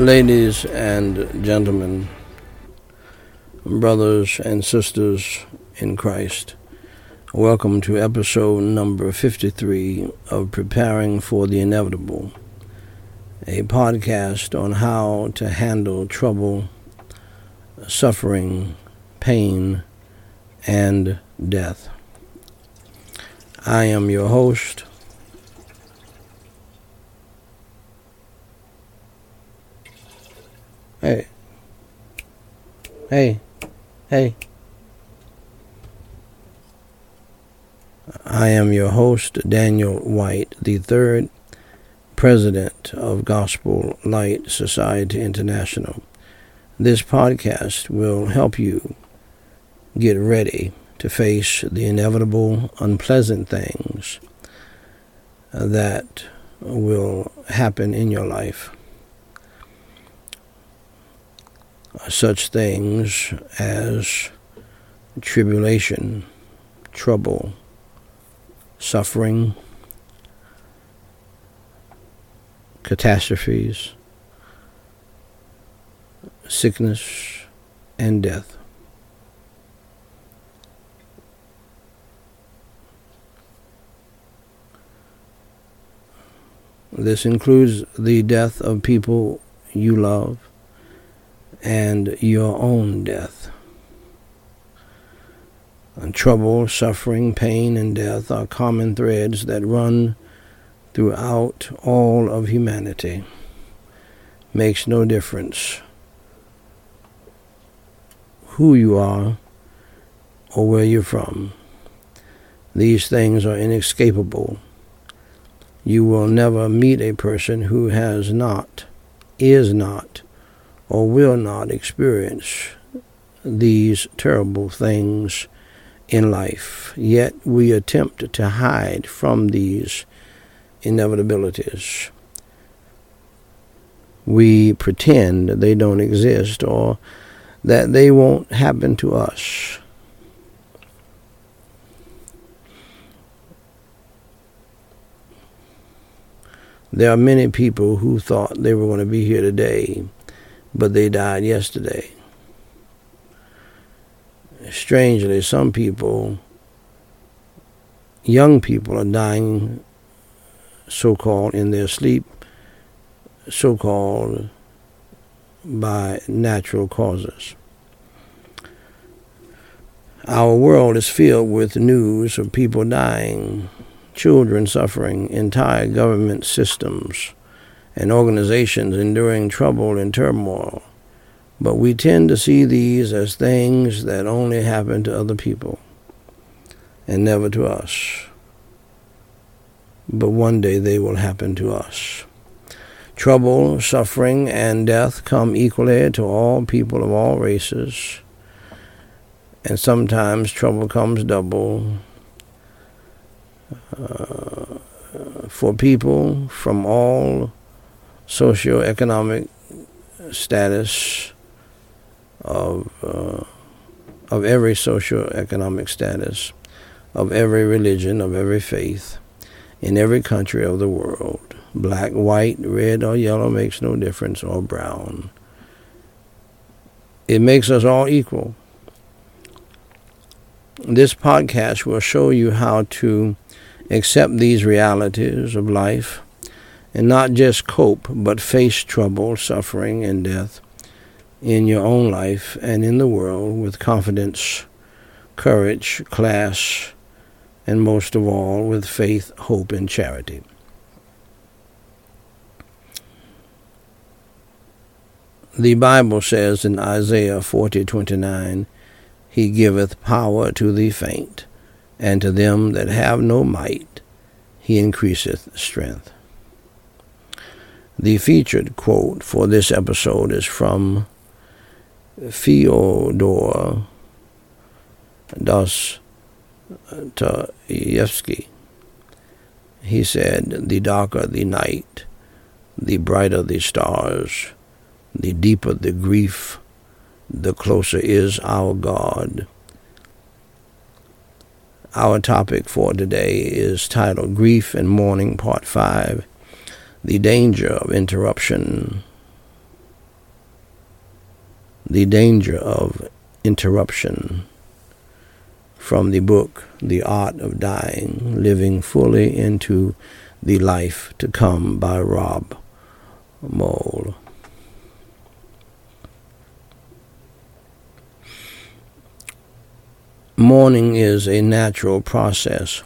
Ladies and gentlemen, brothers and sisters in Christ, welcome to episode number 53 of Preparing for the Inevitable, a podcast on how to handle trouble, suffering, pain, and death. I am your host, Hey. I am your host, Daniel White, the third president of Gospel Light Society International. This podcast will help you get ready to face the inevitable, unpleasant things that will happen in your life. Such things as tribulation, trouble, suffering, catastrophes, sickness, and death. This includes the death of people you love and your own death. And trouble, suffering, pain, and death are common threads that run throughout all of humanity. Makes no difference who you are or where you're from. These things are inescapable. You will never meet a person who has not, is not, or will not experience these terrible things in life. Yet we attempt to hide from these inevitabilities. We pretend they don't exist or that they won't happen to us. There are many people who thought they were going to be here today, but they died yesterday. Strangely, some people, young people, are dying so-called in their sleep, so-called by natural causes. Our world is filled with news of people dying, children suffering, entire government systems and organizations enduring trouble and turmoil. But we tend to see these as things that only happen to other people and never to us. But one day they will happen to us. Trouble, suffering, and death come equally to all people of all races. And sometimes trouble comes double for people from all socioeconomic status of every socioeconomic status, of every religion, of every faith, in every country of the world. Black, white, red, or yellow makes no difference, or brown. It makes us all equal. This podcast will show you how to accept these realities of life and not just cope, but face trouble, suffering, and death in your own life and in the world with confidence, courage, class, and most of all with faith, hope, and charity. The Bible says in Isaiah 40:29, He giveth power to the faint, and to them that have no might, He increaseth strength. The featured quote for this episode is from Fyodor Dostoevsky. He said, "The darker the night, the brighter the stars, the deeper the grief, the closer is our God." Our topic for today is titled Grief and Mourning Part 5, The Danger of Interruption the danger of interruption, from the book, The Art of Dying, Living Fully into the Life to Come by Rob Moll. Mourning is a natural process.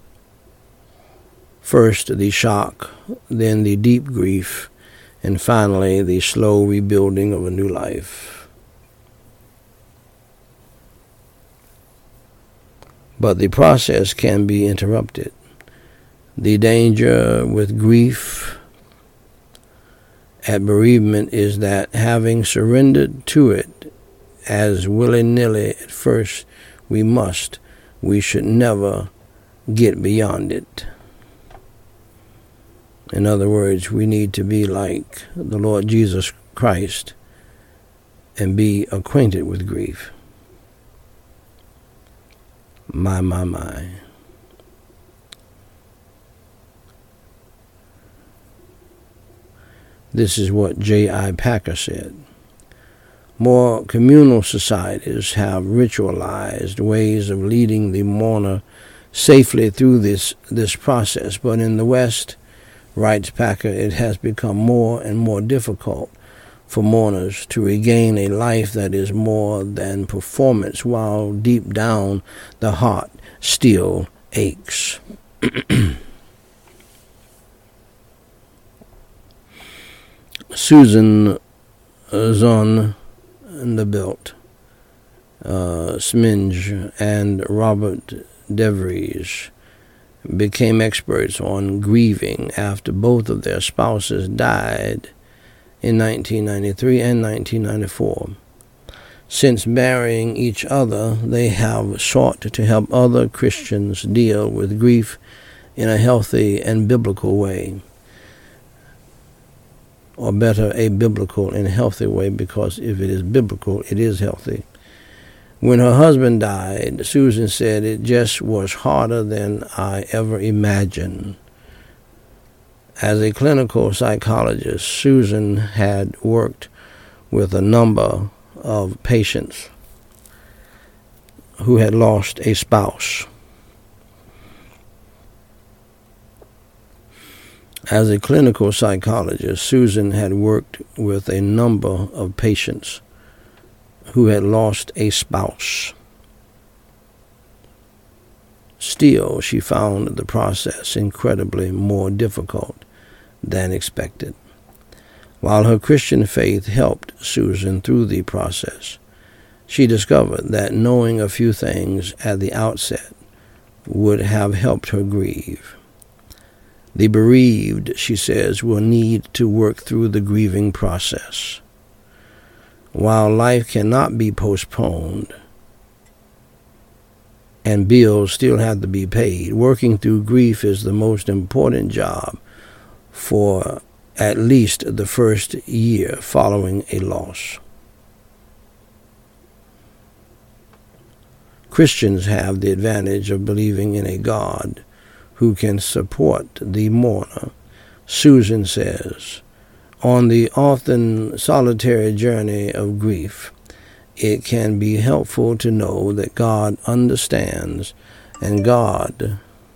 First the shock, then the deep grief, and finally the slow rebuilding of a new life. But the process can be interrupted. The danger with grief at bereavement is that, having surrendered to it as willy-nilly at first we should never get beyond it. In other words, we need to be like the Lord Jesus Christ and be acquainted with grief. My. This is what J.I. Packer said. More communal societies have ritualized ways of leading the mourner safely through this process, but in the West, writes Packer, it has become more and more difficult for mourners to regain a life that is more than performance, while deep down the heart still aches. Susan Zonderbilt, Sminge, and Robert DeVries became experts on grieving after both of their spouses died in 1993 and 1994. Since marrying each other, they have sought to help other Christians deal with grief in a healthy and biblical way. Or better, a biblical and healthy way, because if it is biblical, it is healthy. When her husband died, Susan said, it just was harder than I ever imagined. As a clinical psychologist, Susan had worked with a number of patients who had lost a spouse. As a clinical psychologist, Susan had worked with a number of patients who had lost a spouse. Still, she found the process incredibly more difficult than expected. While her Christian faith helped Susan through the process, she discovered that knowing a few things at the outset would have helped her grieve. The bereaved, she says, will need to work through the grieving process. While life cannot be postponed and bills still have to be paid, working through grief is the most important job for at least the first year following a loss. Christians have the advantage of believing in a God who can support the mourner. Susan says, on the often solitary journey of grief, it can be helpful to know that God understands and God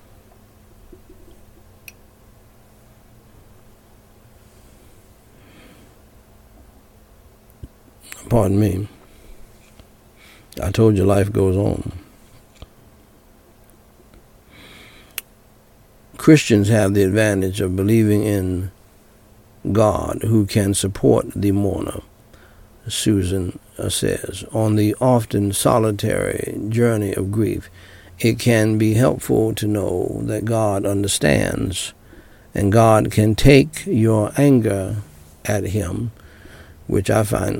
pardon me. I told you life goes on. Christians have the advantage of believing in God who can support the mourner, Susan says. On the often solitary journey of grief, it can be helpful to know that God understands and God can take your anger at him, which I find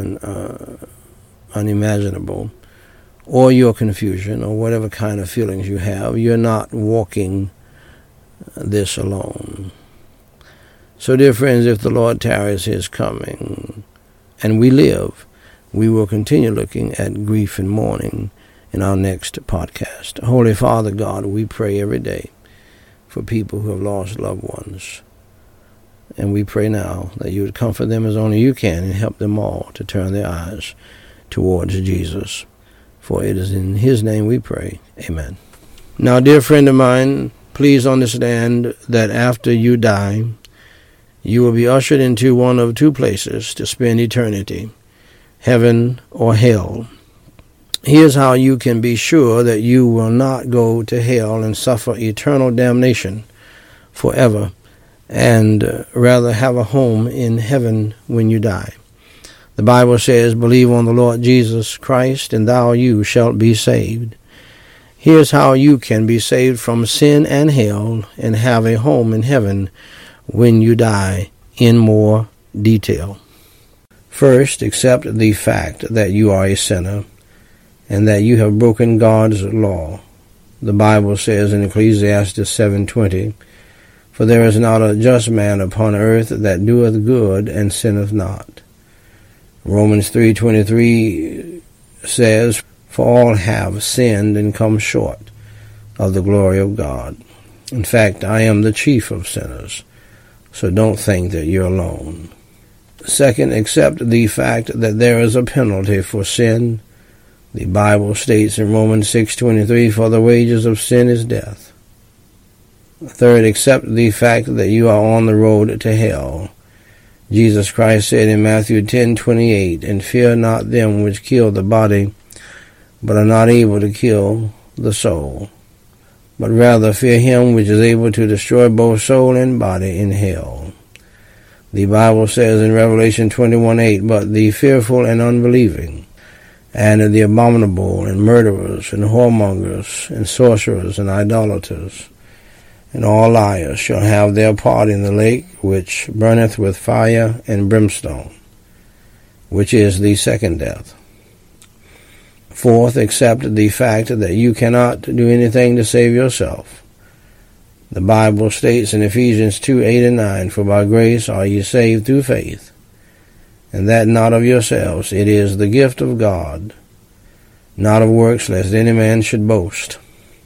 unimaginable, or your confusion, or whatever kind of feelings you have. You're not walking this alone. So, dear friends, if the Lord tarries his coming and we live, we will continue looking at grief and mourning in our next podcast. Holy Father God, we pray every day for people who have lost loved ones. And we pray now that you would comfort them as only you can and help them all to turn their eyes towards Jesus. For it is in his name we pray. Amen. Now, dear friend of mine, please understand that after you die, you will be ushered into one of two places to spend eternity, heaven or hell. Here's how you can be sure that you will not go to hell and suffer eternal damnation forever, and rather have a home in heaven when you die. The Bible says, believe on the Lord Jesus Christ, and you shalt be saved. Here's how you can be saved from sin and hell and have a home in heaven when you die in more detail. First, accept the fact that you are a sinner and that you have broken God's law. The Bible says in Ecclesiastes 7:20, for there is not a just man upon earth that doeth good and sinneth not. Romans 3:23 says, for all have sinned and come short of the glory of God. In fact, I am the chief of sinners, so don't think that you're alone. Second, accept the fact that there is a penalty for sin. The Bible states in Romans 6:23, for the wages of sin is death. Third, accept the fact that you are on the road to hell. Jesus Christ said in Matthew 10:28, and fear not them which kill the body, but are not able to kill the soul, but rather fear him which is able to destroy both soul and body in hell. The Bible says in Revelation 21:8, but the fearful and unbelieving, and the abominable, and murderers, and whoremongers, and sorcerers, and idolaters, and all liars shall have their part in the lake which burneth with fire and brimstone, which is the second death. Fourth, accept the fact that you cannot do anything to save yourself. The Bible states in Ephesians 2:8 and 9, for by grace are ye saved through faith, and that not of yourselves, it is the gift of God, not of works, lest any man should boast.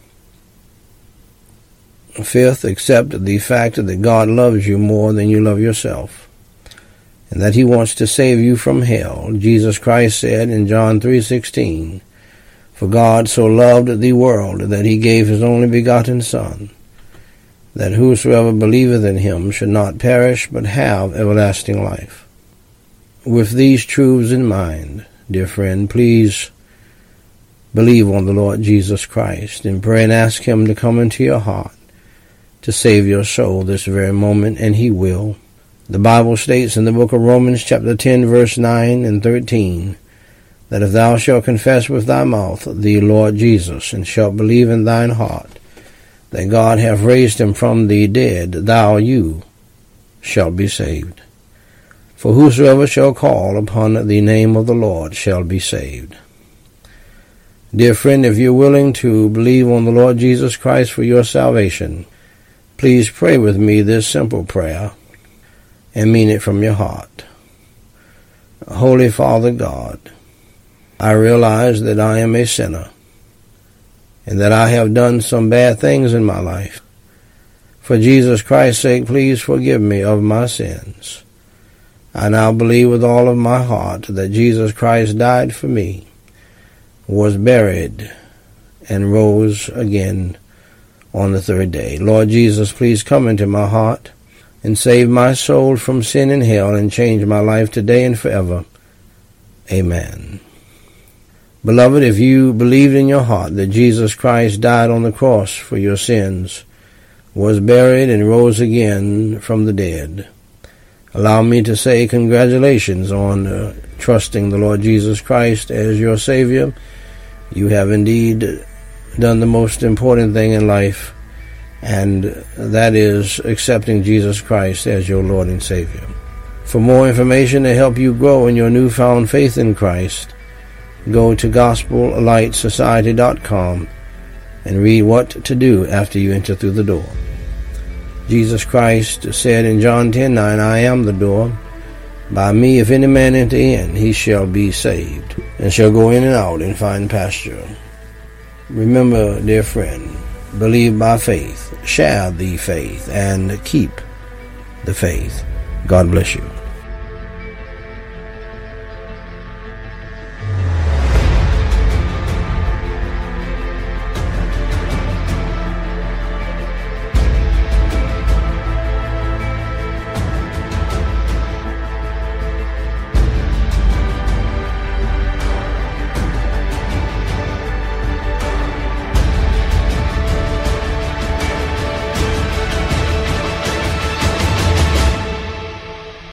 Fifth, accept the fact that God loves you more than you love yourself, and that he wants to save you from hell. Jesus Christ said in John 3:16, for God so loved the world that he gave his only begotten Son, that whosoever believeth in him should not perish, but have everlasting life. With these truths in mind, dear friend, please believe on the Lord Jesus Christ and pray and ask him to come into your heart to save your soul this very moment, and he will. The Bible states in the book of Romans chapter 10, verse 9 and 13, that if thou shalt confess with thy mouth the Lord Jesus, and shalt believe in thine heart that God hath raised him from the dead, you shalt be saved. For whosoever shall call upon the name of the Lord shall be saved. Dear friend, if you're willing to believe on the Lord Jesus Christ for your salvation, please pray with me this simple prayer and mean it from your heart. Holy Father God, I realize that I am a sinner and that I have done some bad things in my life. For Jesus Christ's sake, please forgive me of my sins. I now believe with all of my heart that Jesus Christ died for me, was buried, and rose again on the third day. Lord Jesus, please come into my heart and save my soul from sin and hell and change my life today and forever. Amen. Beloved, if you believed in your heart that Jesus Christ died on the cross for your sins, was buried, and rose again from the dead, allow me to say congratulations on trusting the Lord Jesus Christ as your Savior. You have indeed done the most important thing in life, and that is accepting Jesus Christ as your Lord and Savior. For more information to help you grow in your newfound faith in Christ, go to GospelLightSociety.com and read what to do after you enter through the door. Jesus Christ said in John 10:9, I am the door. By me, if any man enter in, he shall be saved, and shall go in and out and find pasture. Remember, dear friend, believe by faith, share the faith, and keep the faith. God bless you.